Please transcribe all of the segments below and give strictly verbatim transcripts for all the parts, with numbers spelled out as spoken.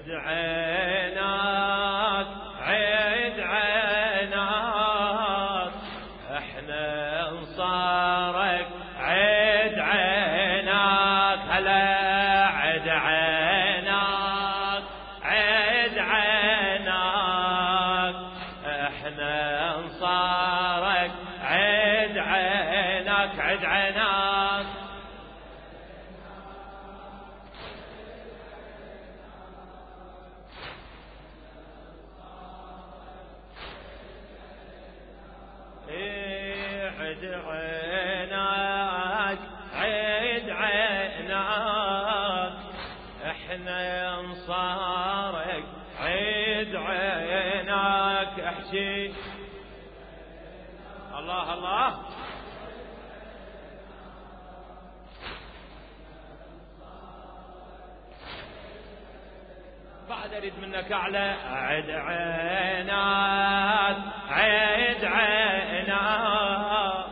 عد عيناك عد عيناك احنا انصارك عد عيناك هلا عد عيناك عد عيناك احنا انصارك عد عيناك عد عيناك عد عيناك عد عيناك احنا انصارك عد عيناك احكي الله الله بعد اريد منك اعلى عد عيناك عد عيناك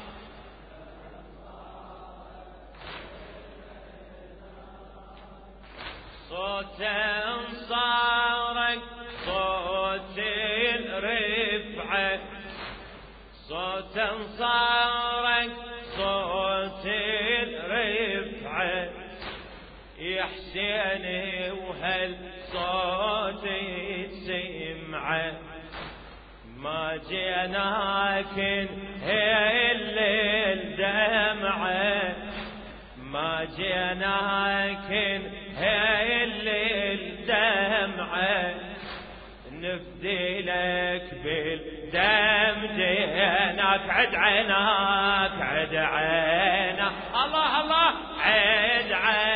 صوت انصارك صوت الرفعه صوت انصارك صوت الرفعه يا حسين وهل صوت سمعه ما جيناك هي الليل دمعه ما جيناك هي الليل دمعه نفدي لك بالدم جيناك عد عيناك عد عيناك الله الله عد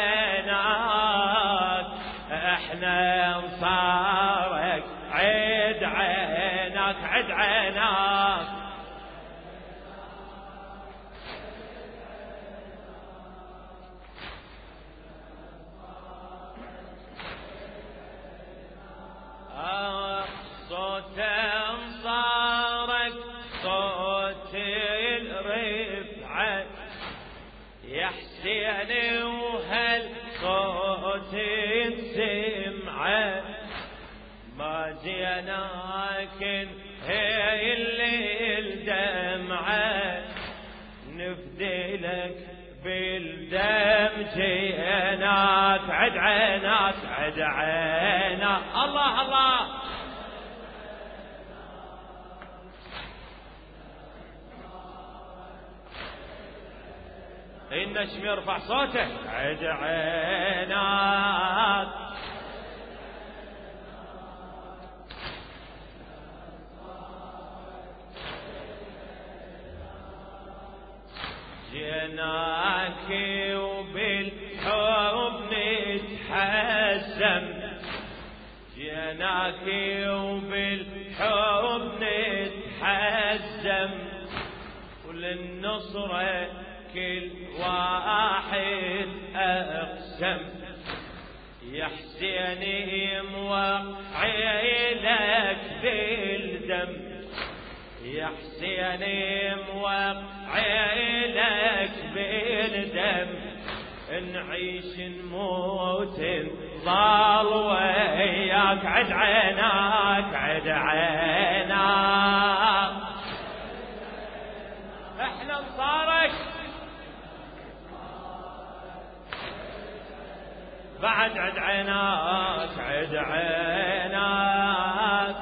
عيناك احنا انصارك عد عيناك عد عيناك صوت انصارك صوت الرفعه يا حسين وهل صوت سمعه ما جيناك هي الليل دمعه نفدي لك بالدم جيناك عد عيناك عد عيناك الله الله النجم يرفع صوته عد عيناك جيناك وبالحب نتحزم جيناك وبالحب نتحزم وللنصرة كل واحد أقسم يا حسين موقعي لك بالدم يا حسين موقعي لك بالدم نعيش نموت نضل وياك عد عيناك عد عيناك احنا انصارك بعد عد عيناك عد عيناك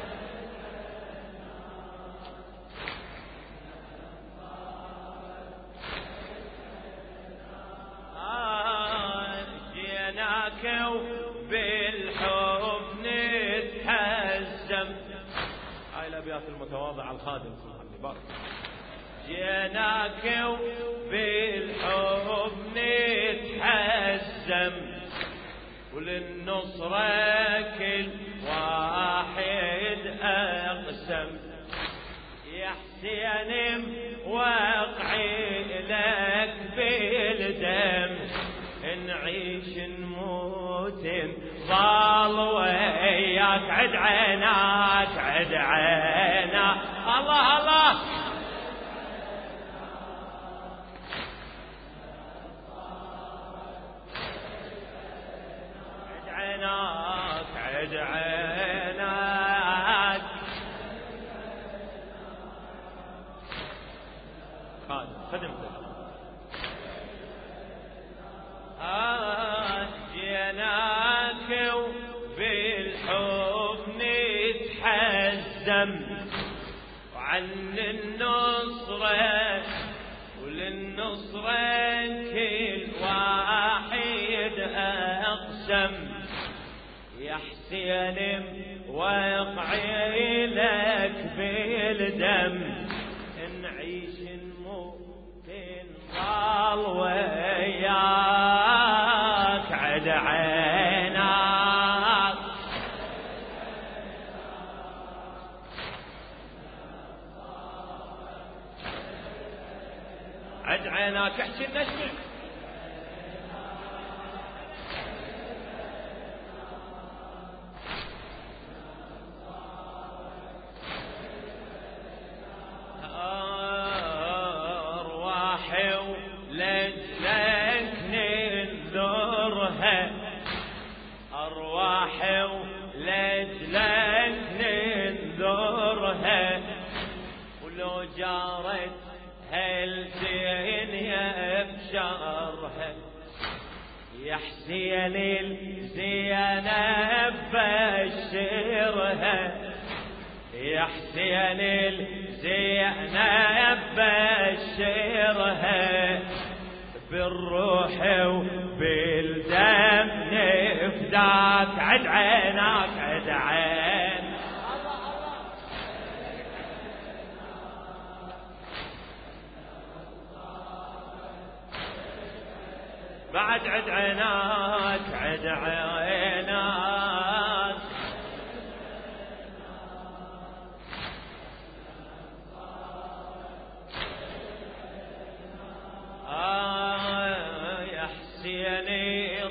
جيناك وبالحب نتهزم هاي الابيات المتواضعه الخادم جيناك وبالحب نتهزم وللنصرة كل واحد أقسم يا حسين وقعي لك بالدم نعيش نموت نضل وياك عد عيناك عد عيناك الله الله عد عيناك عد عيناك خادم خدمتك جيناك وبالحب نتحزم وعن النصرة وللنصرة كل واحد أقسم يا حسين وقعي لك بالدم نعيش نموت نضل وياك عد عيناك عد عيناك احكي النجم أرواحي ولجلك ننذرها أرواحي ولجلك ننذرها ولو جارت هالزين يا بشرها يا حسين الزينب بشرها يا حسين الزينب بشرها بالروح وبالدم نفداك عد عيناك عد عين بعد عد عيناك عد عيناك آه يا حسيني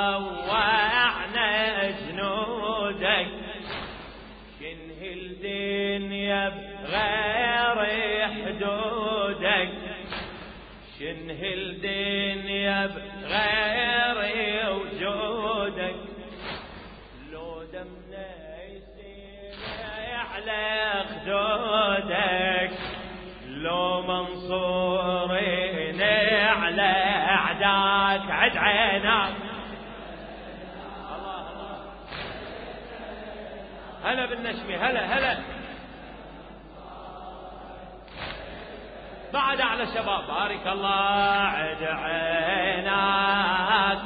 طوعنا جنودك شنه الدنيا بغير حدودك شنه الدنيا بغير وجودك لو دمنا يسيل على خدودك لو منصورين على أعداك عد عيناك الله الله هلا بالنشمي هلا هلا بعد على شباب بارك الله عد عيناك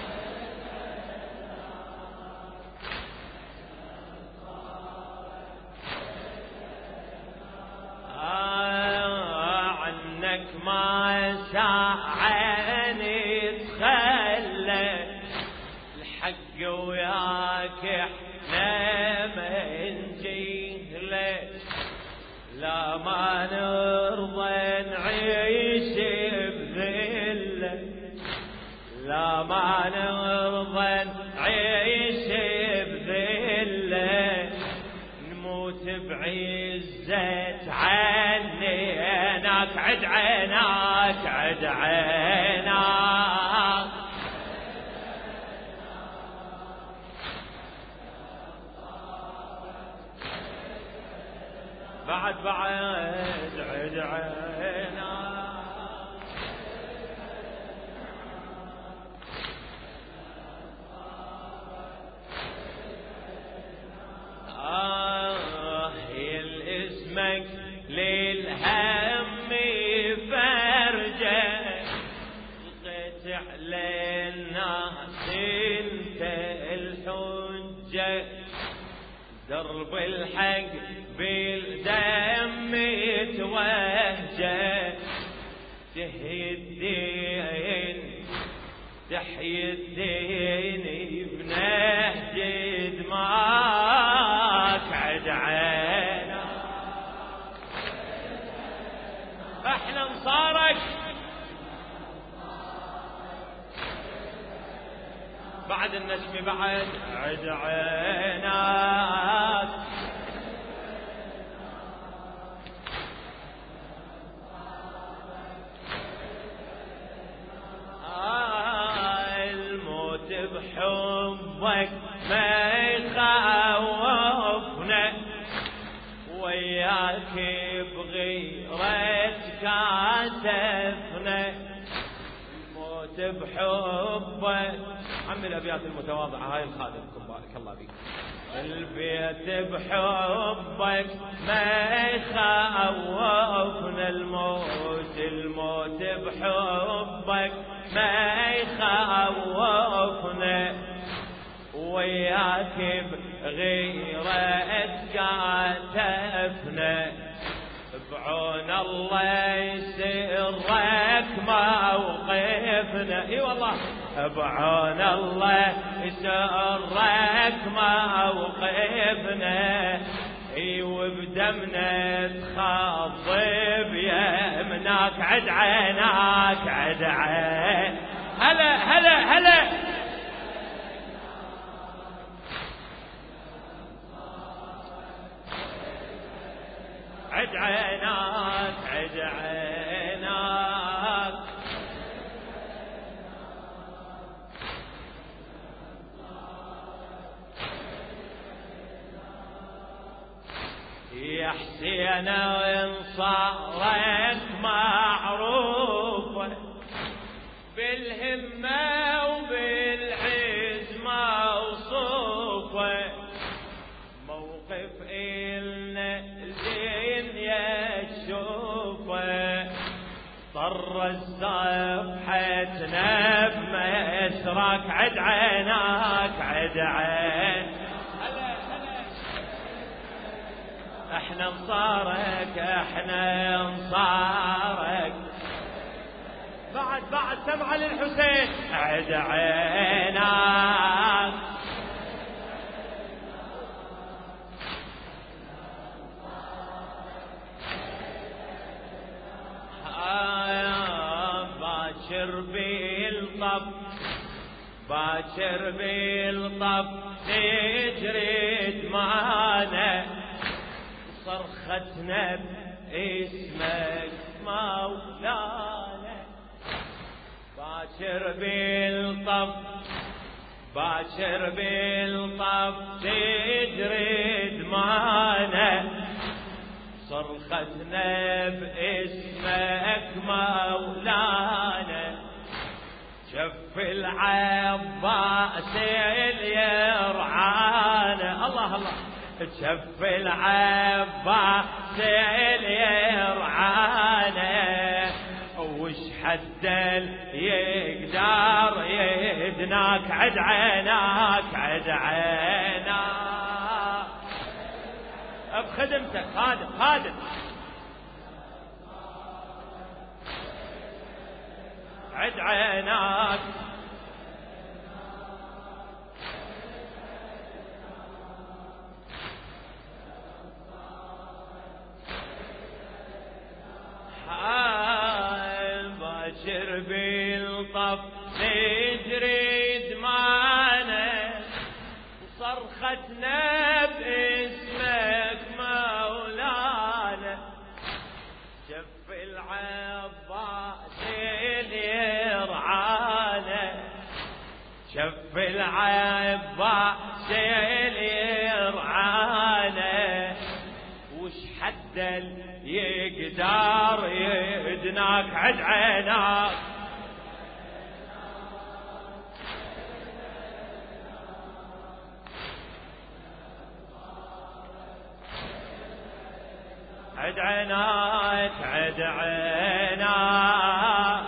آه عنك ما ساعني تخلى الحق وياك احنا ما نجيله لا ما نرضى نعيش بذلة لا ما نرضى نعيش بذلة نموت بعزة عنيناك عد عيناك عد عيناك بعد بعد عد عيناك آه الاسمك للهم فرجة لقيت على الناس انت الحجة درب الحق بالدم توهجه تحيي الدين تحيي الدين بنهج دماك عد عيناك احنا انصارك بعد النجم بعد عد عيناك آه الموت بحبك ما يخاف بغيرة كاتفنا الموت بحبك. عمي الأبيات المتواضعة هاي الخادمكم بارك الله فيك. البيت بحبك ما يخوفنا الموت، الموت بحبك ما يخوفنا، وياك بغيرة كاتفنا بعون الله يسرك موقفنا. اي والله بعون الله يسرك موقفنا، اي وبدمنا تخضب يمناك عد عيناك عد عين. هلا هلا هلا عد عيناك عد عيناك. يا حسين انصارك معروفة بالهمة وبالعز موصوفة، موقف إلنا زين يشوفه، طر الصفحتنا بمسرك عد عيناك عد عين. احنا انصارك احنا انصارك، بعد بعد سمع للحسين عد عيناك. باكر بالطب باكر بالطب تجري دمانا، صرختنا باسمك مولانا. باكر بالطب باكر بالطب تجري دمانا، صرختنا باسمك مولانا. شف العباس اليرعانا، الله الله شف العباس اليرعانا، وش حد يقدر يدناك عد عيناك عد عيناك. بخدمتك خادم خادم عد عيناك. باكر بالطف نجري دمانا، صرختنا باسمك مولانا. شف العباس اليرعانا، شف العباس اليرعانا، وش حد يقدر يدناك عد عيناك. عد عيناك عد عيناك.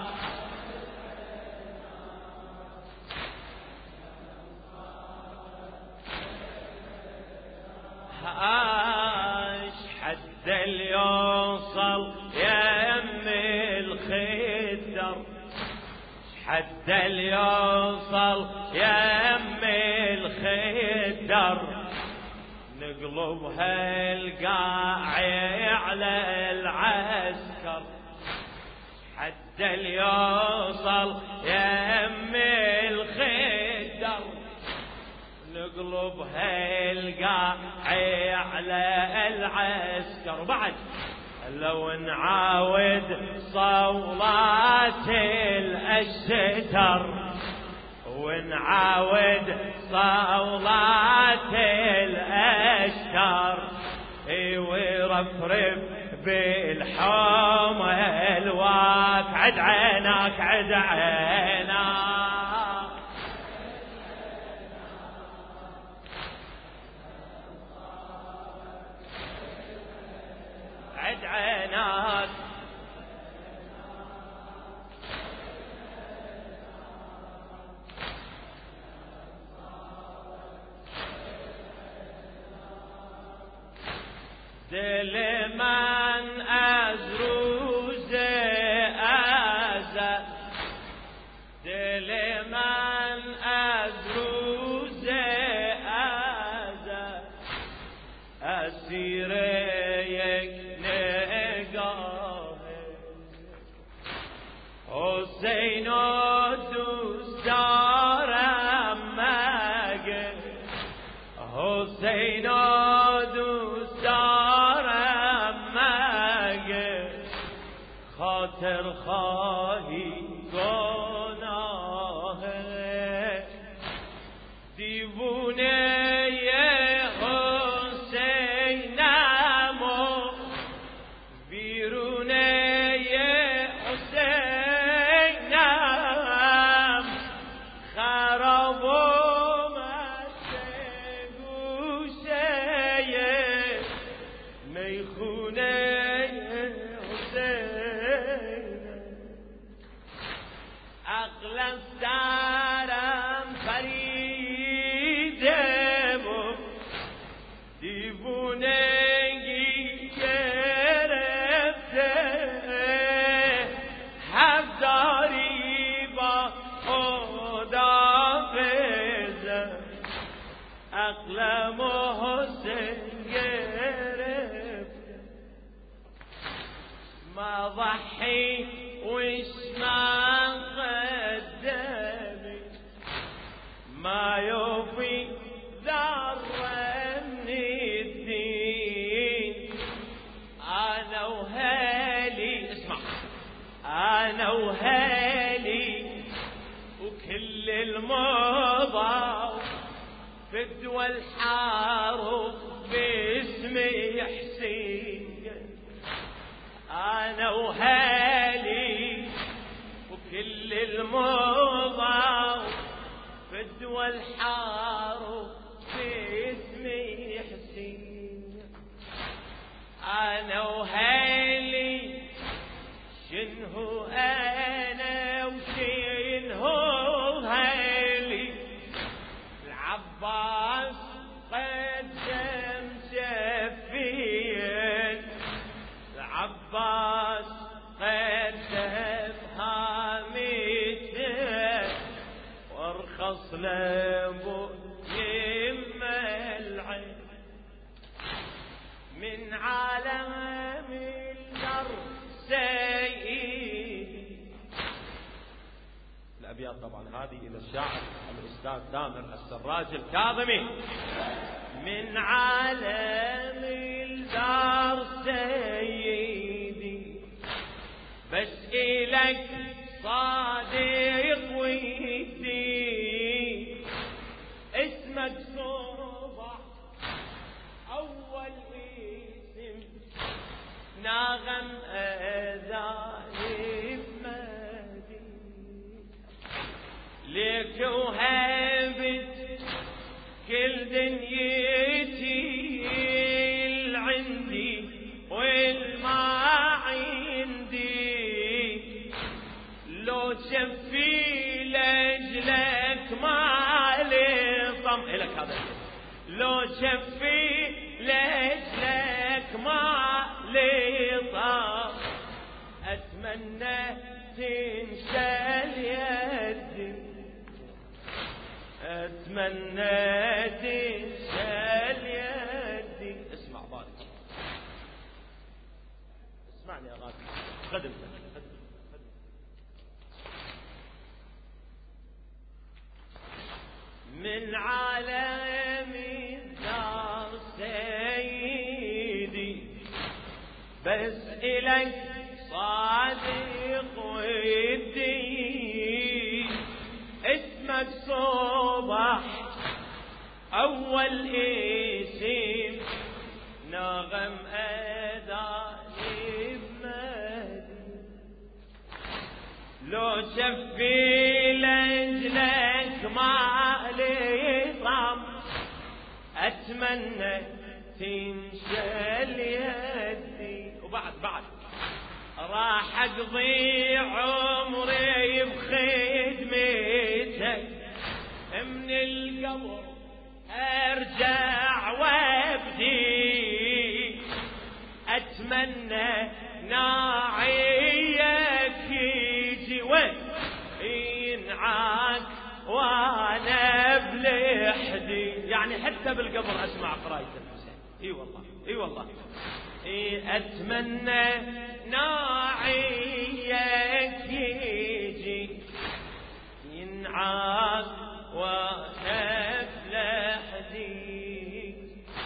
هاش حد اللي يوصل يا يم الخدر، حد اللي يوصل يا يم الخدر، نقلبها القاعي على العسكر. حد اللي يوصل يا يم الخدر، نقلبها القاعي على العسكر. وبعد لو نعاود صولات الأشتر، ونعاود صولات الأشتر، ويرفرف بالحمل واك عد عينك عد عينك عد عينك دل من أزروز أزل دل من أزروز أزل أسير یک نگاه حسین و دوست دارم مگه حسین و دوست دارم مگه خاطر خواهی گناه دیوونه حسینم و بیرونه حسینم خراب و دارم فریده و دیوونگی گرفته حق داری با خدا بزن عقلم و حسین گرفته ما ضحی وش ما قدمي ما يوفي ذرة من الدين أنا وهالي اسمع أنا وهالي وكل المضى فدوى الحارب باسمي حسين أنا وهالي وكل المضى فدوى الحارب باسمي حسين أنا وهالي شنهو أنا وشنهو هالي العباس قدم شفين العباس قدم هامته وارخص لابو يما العين من عالم النار سيدي. الأبيات طبعا هذه إلى الشاعر الأستاذ تامر السراج الكاظمي. من عالم الدار سيدي بس إلك صادق ودي اسمك صبح أول اسم ناغم أذاني بمدي ليك وهبت كل دنيتي عندي والما عندي لو شفي لجلك ما لطم إلك هذا لو شفي لجلك ما لطم أتمنى تنشال يدي أتمنى تنشال يدي. اسمع بارك اسمعني يا غالي خدمتك من عالم الدار سيدي بس إلك صادق ودي اسمك صبح أول اسم نغم أذاني لو شفي لجلك ما لي طعم أتمنى تنشل يدي. وبعد بعد راح أقضي عمري بخدمتك من القبر أرجع وابدي. أتمنى ناعيك يجي وين ينعاك وانا بلحدي. يعني حتى بالقبر اسمع قراية الحسين. اي والله اي والله. اي اتمنى ناعيك يجي ينعاك وانا بلحدي.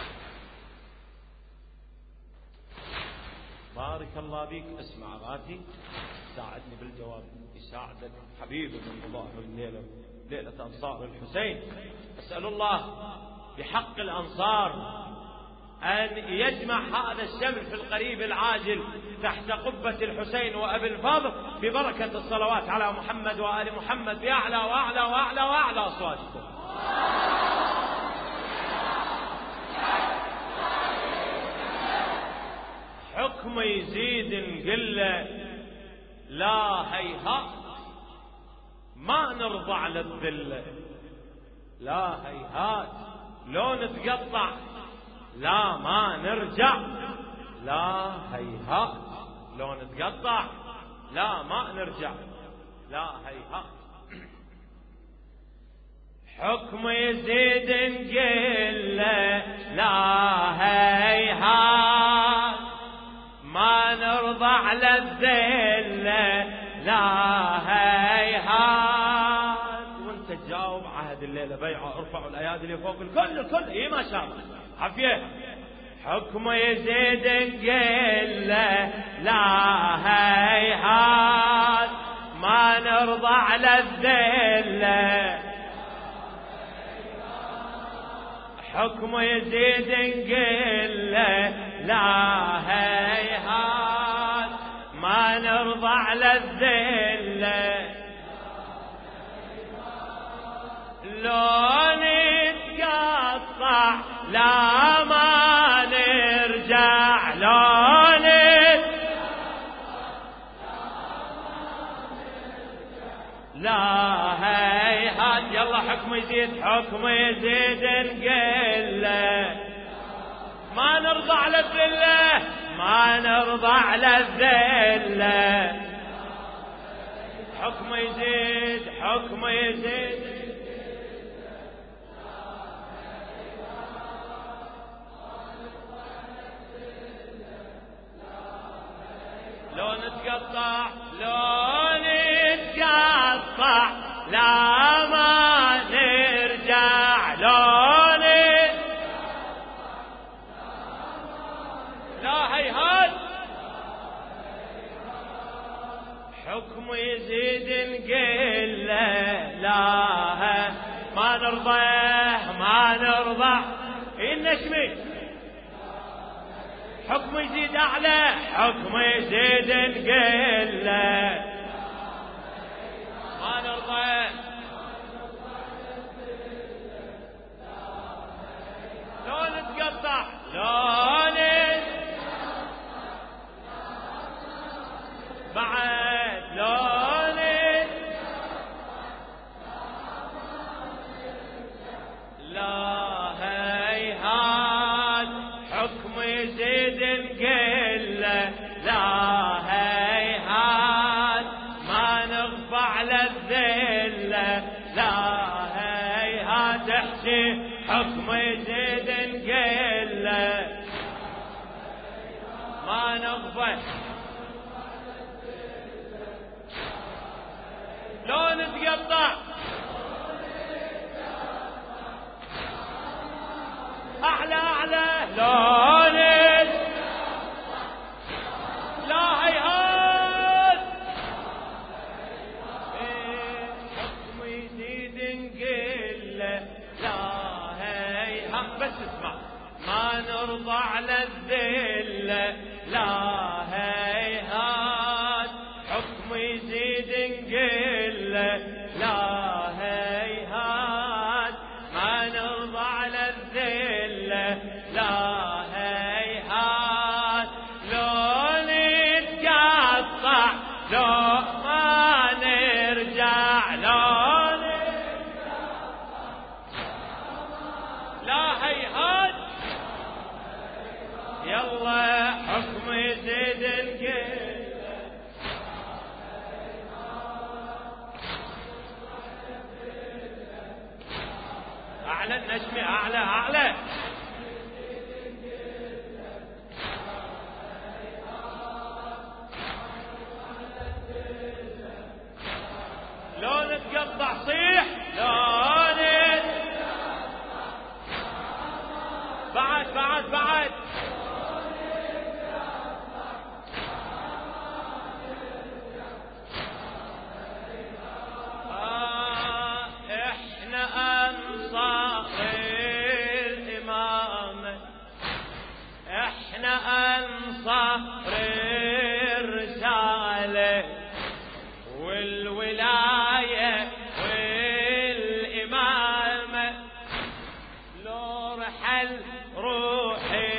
بارك الله بيك. اسمع غاتي ساعدني بالجواب. يساعدك حبيبي من الله الليلة ليلة أنصار الحسين. أسأل الله بحق الأنصار أن يجمع هذا الشمل في القريب العاجل تحت قبة الحسين وأبي الفضل ببركة الصلوات على محمد وآل محمد بأعلى وأعلى وأعلى وأعلى أصواتكم. حكم يزيد نقله لا هيهات ما نرضى على الذلة. لا هيهات لو نتقطع لا ما نرجع. لا هيهات لو نتقطع لا ما نرجع. لا هيهات. حكم يزيد نقله لا هيهات ما نرضى على الذلة. لا هيهات. وانت تجاوب عهد الليلة بيعة. ارفعوا الايادي اللي فوق الكل الكل. اي ما شاء الله عافية. حكم يزيد نقله لا هيهات ما نرضى على الذلة. حكم يزيد نقله لا هيهات ما نرضى على الذلة. لو نتقطع لا ما نرجع. لو لا هيهات. يلا حكم يزيد حكم يزيد نقله ما نرضى على الذلة. ما نرضى على الذلة. حكم يزيد حكم يزيد. لو نتقطع لو نتقطع لا ما نرجع. لو لا هيهات. حكم يزيد نقله لا ما نرضى ما نرضى. النشمي حكم يزيد أعلى. حكم يزيد نقله ما نرضى. لو نتقطع لو نت بعد لو نت لا هيهات. حكم يزيد نقله لا هيهات ما نغفى على الذلة. لا هيهات. احكي حكم يزيد نقله ما نغفى. لو نتقطع أعلى أعلى. لو نت لا هيهات. حكم يزيد نقله لا هيهات. بس اسمع ما نرضى على الذلة. لا هيهات. حكم يزيد نقله على الذلة لا هيهات لو نتقطع لو ما نرجع لو نتقطع لا هيهات يلا حكم يزيد الكل أعلى النجم أعلى أعلى لو نتقطع صيح لو نتقطع بعد بعد بعد آه احنا انصار الامامة احنا انصار الرسالة والولاية والإمامة لو رحل روحي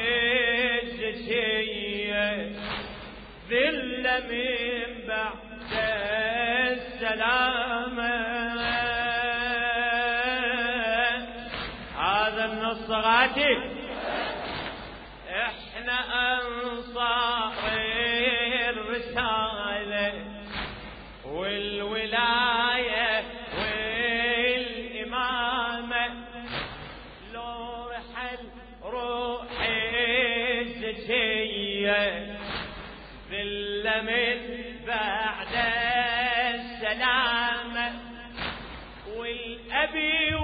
الجسية ذلة من بعد السلامة هذا النص غاتي احنا أنصار الرسالة والولاية والإمامة لو رحل روحي الزكية ذلة من بعد السلامة والأبي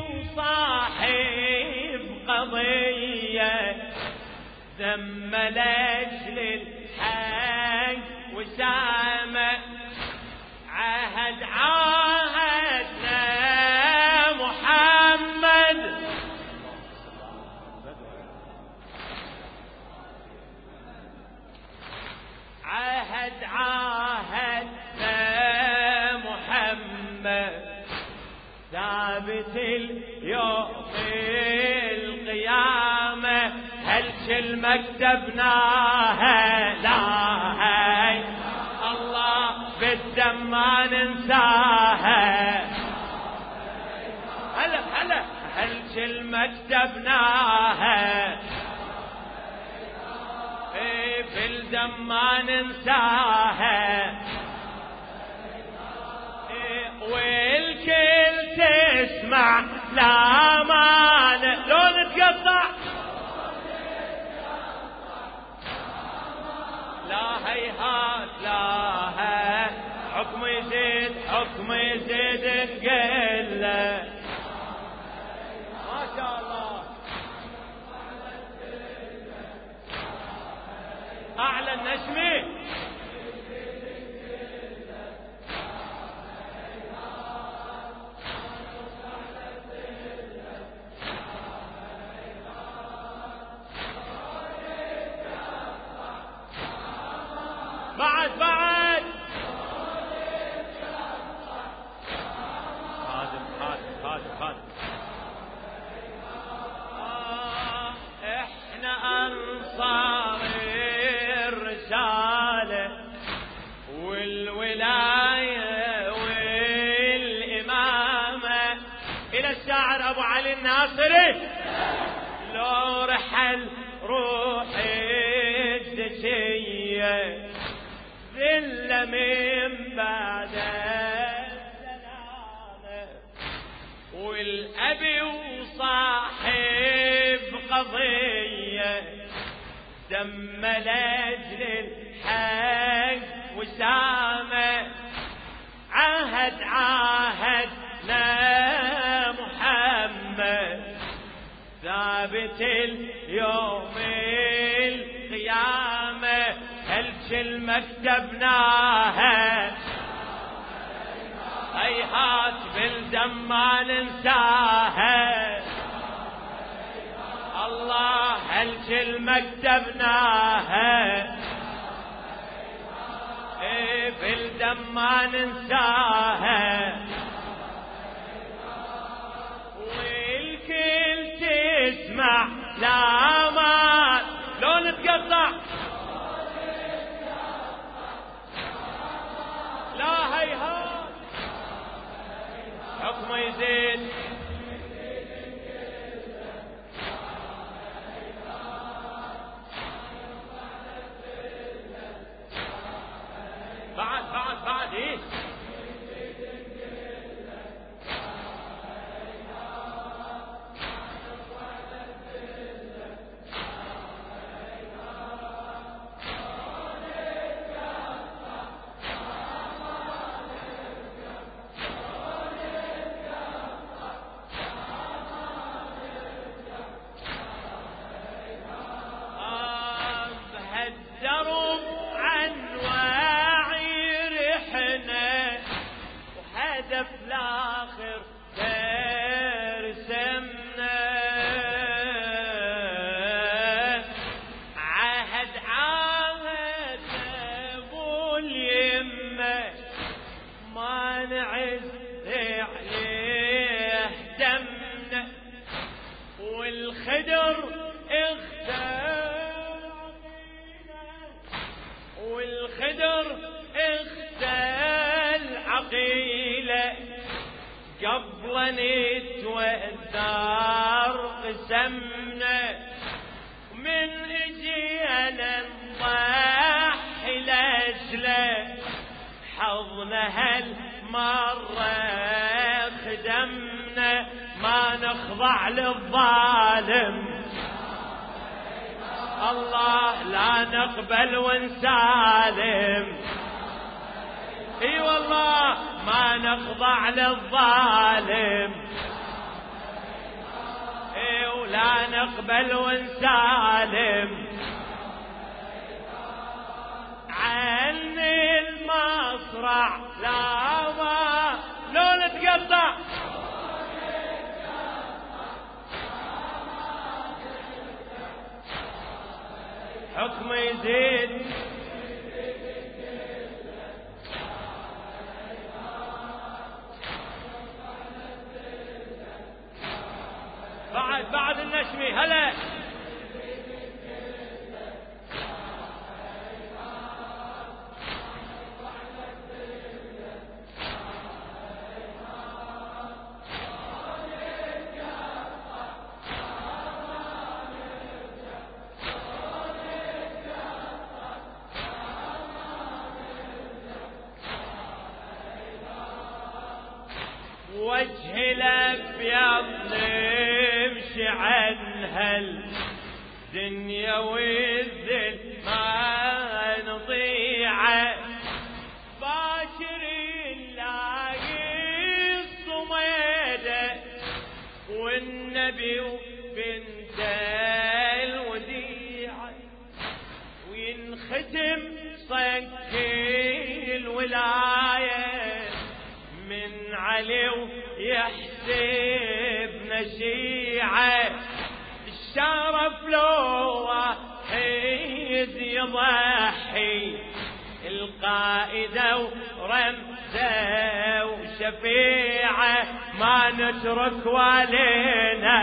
وصاحب قضية ذم لأجل الحق وسامة عهد عاهدنا محمد عهد عاهدنا محمد ثابت اليوم القيامة هل كلمة كتبناها لا هي الله بالدم ما ننساها هلا هلا هل كلمة كتبناها ايه بالدم ما ننساها ايه والكل تسمع لا ما لو نتقطع لا هيهات لا هي حكم يزيد حكم يزيد نقله ما شاء الله أعلى النجم بعد بعد خادم خادم خادم خادم آه احنا انصار الرسالة والولاية والإمامة إلى الشاعر أبو علي الناصري لو رحل روحي الدسية ذلة من بعد السلامة والأبي وصاحب قضية دم لأجل الحق وسامة عهد عاهدنا محمد ثابت اليوم القيامة هل كلمة كتبناها هيهات بالدم ما ننساها الله هل كلمة كتبناها ايه بالدم ما ننساها والكل يسمع لا ما لو نتقطع لا هيهات حكمه يزيد بعد بعد بعد ايه الدرب عن واعي رحنا وهدف الاخر ترسمنا عهد عهد ابو اليمه ما نعز عليه دمنا والخدر اختار والخدر اختل عقيله قبل نتوذر قسمنا من اجينا نضحي لاجله حظنا هالمره خدمنا ما نخضع للظالم الله لا نقبل ونسالم اي والله ما نخضع للظالم اي ولا نقبل ونسالم عن المصرع لا ما لو نتقطع حكم يزيد بعد بعد النشمي هلا وجه الابيض نمشي عن هالدنيا والذل ما نضيعه باكر نلاقي الصميده والنبي وبنت الوديعه وينختم صك الولايه من علي ويحسبنا شيعة الشرف لو واحد يضحي القائدة ورمزة وشفيعة ما نترك والينا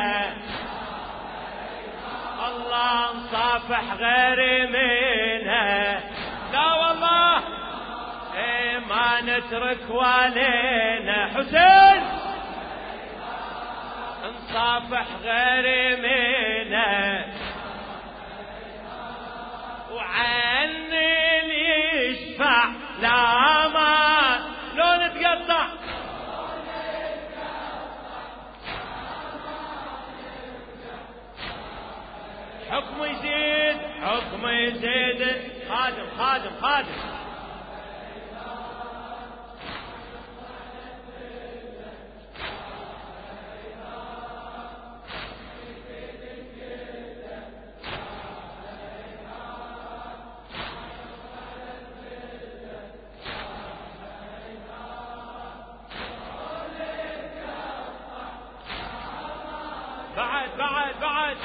الله نصافح غير منها لا والله ما نترك والينا حسين نصافح غير منا وعن اللي يشفع لا ما لو نتقطع حكم يزيد حكم يزيد خادم خادم خادم بعد بعد بعد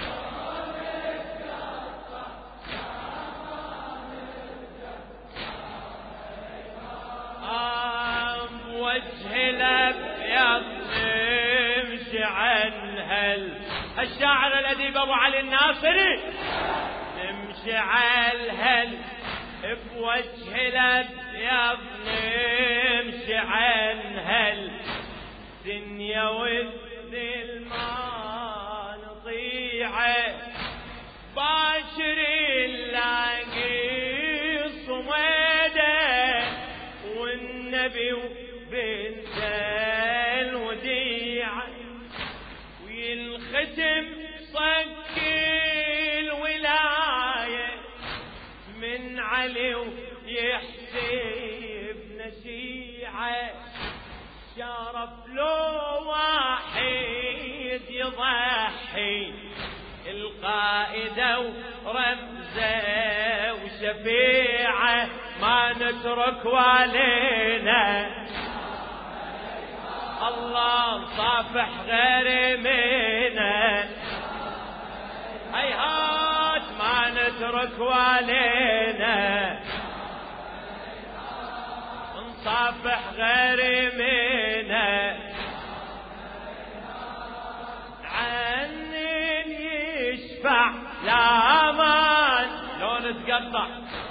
الشاعر الأديب أبو علي الناصري نمشي عالهل بوجه الأبيض نمشي عالهل دنيا والذل ما نطيعه باشر نلاقي صميده والنبي وبنت الوديعه وينختم صك الولايه من علي ويحسب نشيعه شرف لو واحد يضحي القائدة ورمزة وشفيعة ما نترك والينا الله صافح غير منا هيهات ما نترك والينا نصافح غير منا عن يشفع لا مان لو نتقطع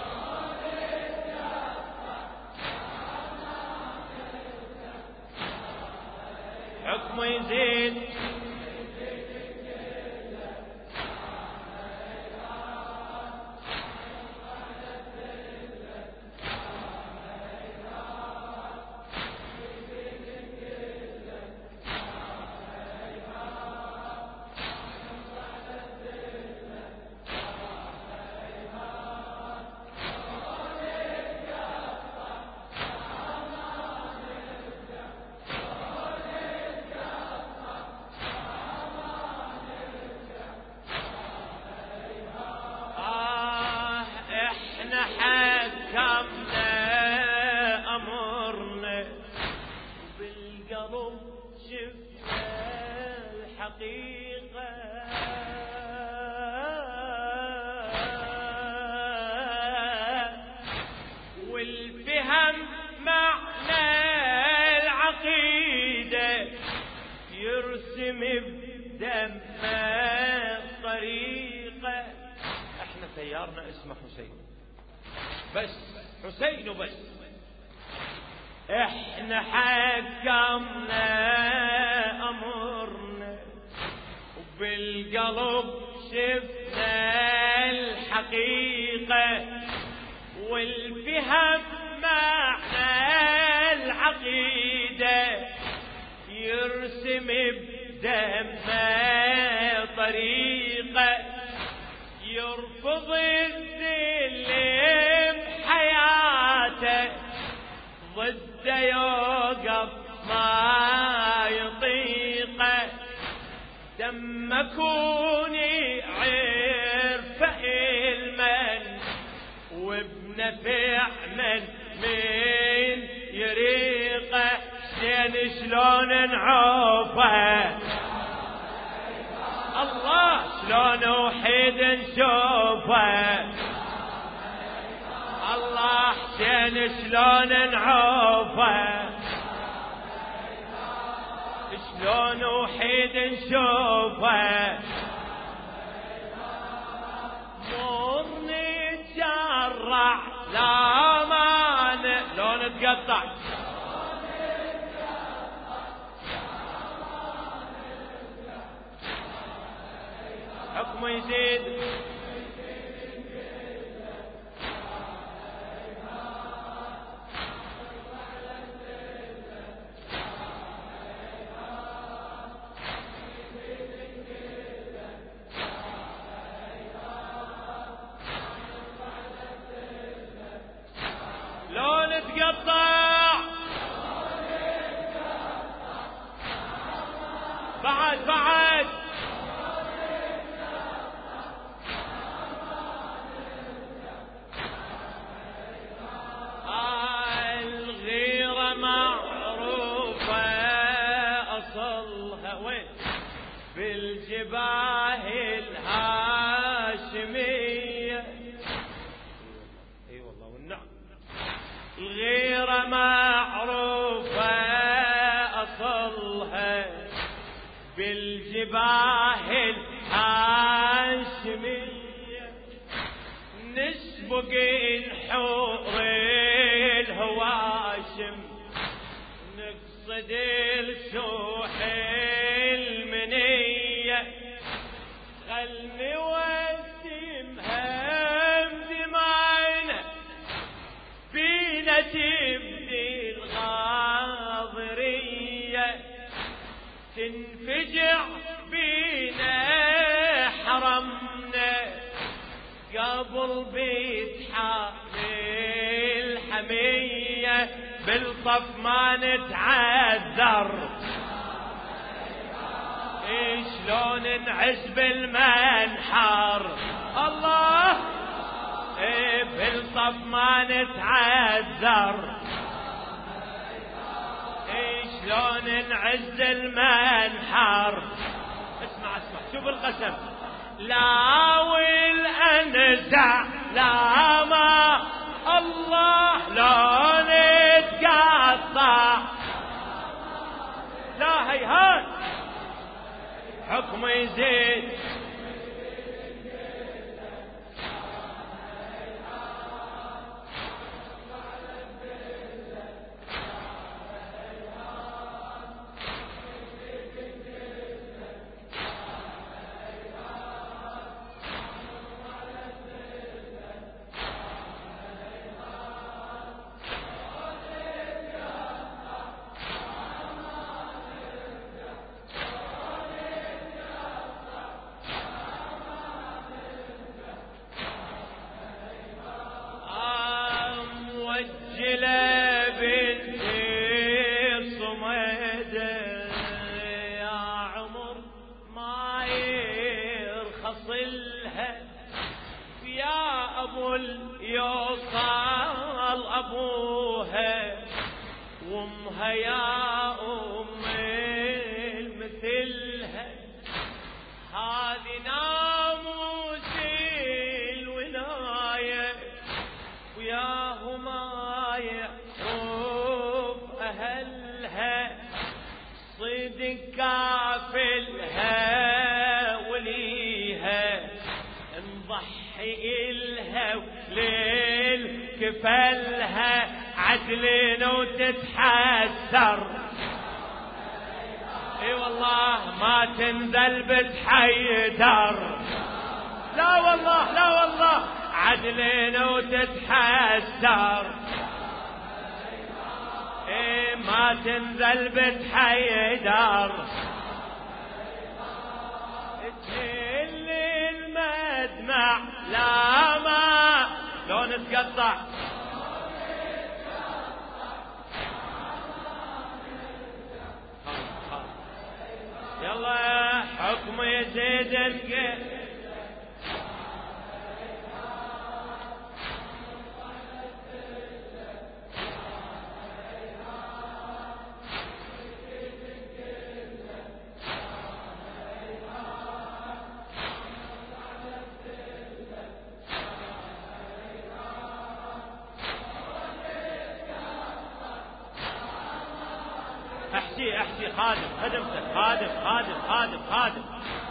حكمه يزيد والفهم معنى العقيدة يرسم بدم الطريقة احنا تيارنا اسمه حسين بس حسين وبس احنا حكمنا امرنا وبالقلب شفنا الحقيقة والفهم معنى العقيدة يرسم بدم طريقة يرفض الذل بحياته ضد يوقف ما يطيقه دمكوني عرف المن وبنفع من من يريقه شين شلون نعوفه الله شلون وحيد نشوفه الله شين شلون نعوفه شلون وحيد نشوفه مر نتجرع لا مانع لو نتقطع حكمه يزيد لو نتقطع بعد بعد الغيرة معروفة أصلها وين بالجباه الهاشمية اي والله والنعم الغيرة معروفة أصلها بالجباه الهاشمية سوق الحور الهواشم نقصد السوح المنية خلني وسمها بدمعنا بينا تبدي الغاضرية تنفجع بينا حرمنا قبل بيت حامل حمية بالطف ما نتعذر شلون نعز بالمنحر الله إيه بالطف ما نتعذر إيه شلون نعز المنحر اسمع اسمع شوف القسم لا والأنزع لا ما الله لا نتقطع لا هيهات حكم يزيد يا أبو اليوصال أبوها وامها يا أم المثلها هذه ناموس الولاية وياهما يعرف أهلها صدق كافلها وليها نضحي إلها وليل كفلها عدل وتتحسر اي والله ما تنزل بتحيدر لا والله لا والله عدل وتتحسر اي ما تنزل بتحيدر المدمع لا ما لو نتقطع يلا حكم يزيد الكل احشي احشي خادم خدمتك خادم خادم خادم خادم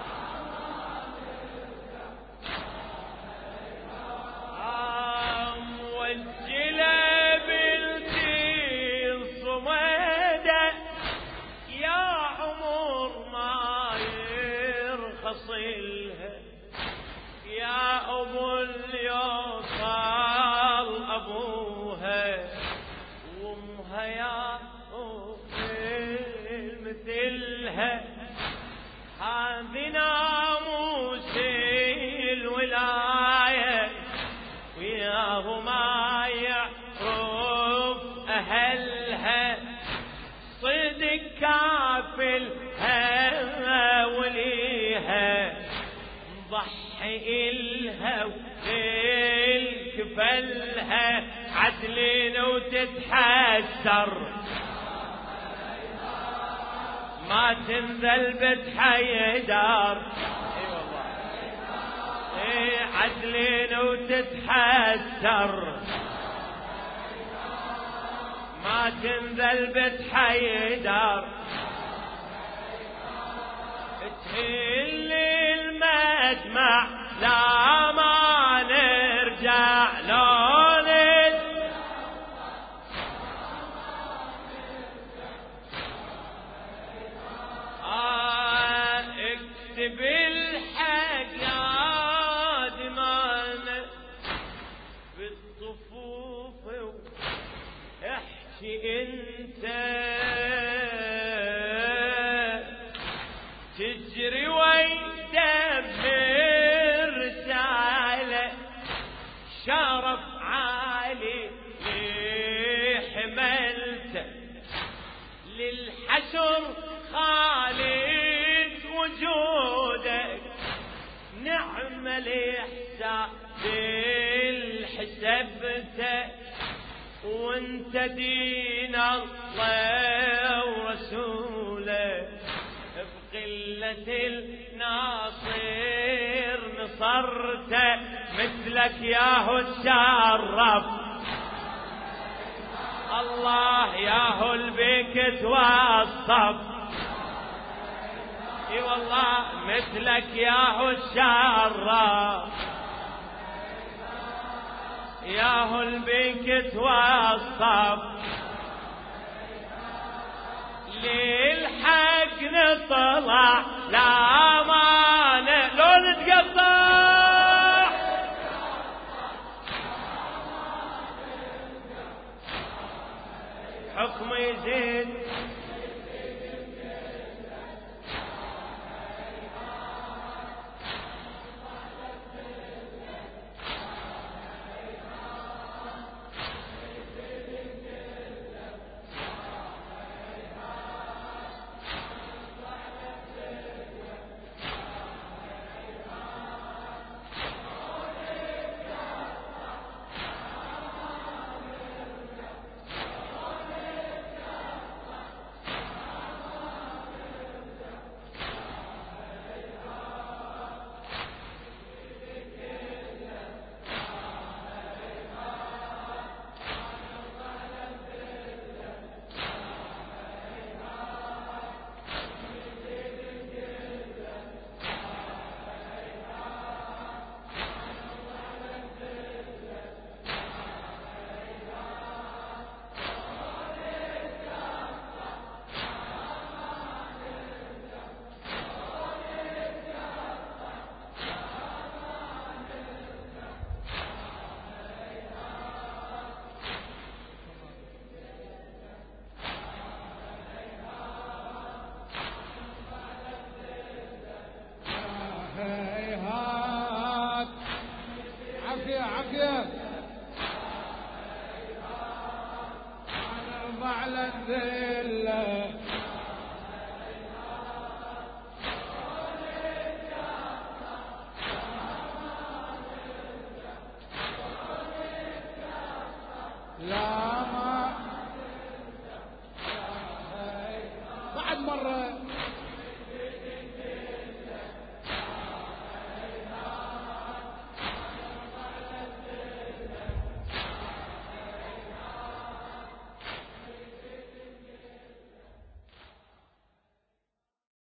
ام والجلا بنتي الصميدة يا عمر ما يرخص لها يا ابو اليوصال ابوها وامها يا مثلها هذه ناموس الولاية وياه ما يعرف أهلها صدق كافلها وليها ضحي إلها وليل كفلها عدل وتتحسر ما تنزل بتحيدر اي والله اي عدلين وتتحسر ما تنزل بتحيدر تهل المدمع لا ما نرجع لو مليح سادل حسبته وانت دين الله ورسوله بقلة الناصر نصرته مثلك ياهو الشرف الله ياهو البيك توصف اي والله مثلك ياهو الشرف ياهو البيك توصف للحق نطلع لا ما